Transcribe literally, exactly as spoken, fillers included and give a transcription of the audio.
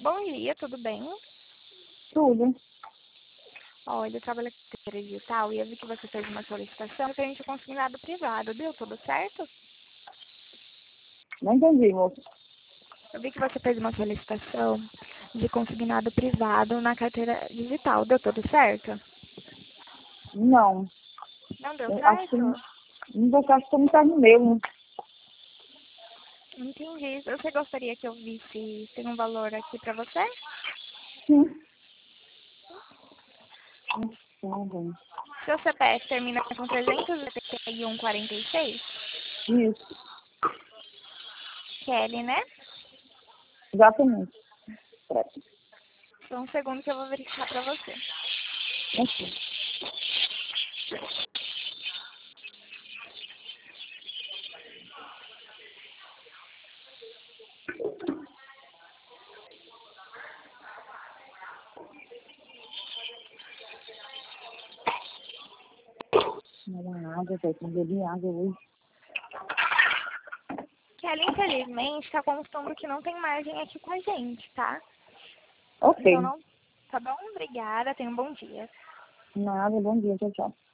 Bom dia, tudo bem? Tudo. Olha, eu trabalho aqui na digital e eu vi que você fez uma solicitação para a gente conseguir nada privado. Deu tudo certo? Não entendi, moço. Eu vi que você fez uma solicitação de consignado privado na carteira digital. Deu tudo certo? Não. Não deu Eu acho que não, certo? não vou ficar como tá no meu. Né? Entendi. Você gostaria que eu visse tem um valor aqui para você? Sim. Nossa, Seu C P F termina com trezentos e setenta e um quarenta e seis? isso. Kelly, né? Exatamente. É. Só um segundo que eu vou verificar para você. Ok. Não dá água, velho. Não bebi água hoje. Kelly, infelizmente, está constando que não tem margem aqui com a gente, tá? Então Ok. não. Tá bom? Obrigada. Tenha um bom dia. Nada, bom dia, tchau, tchau.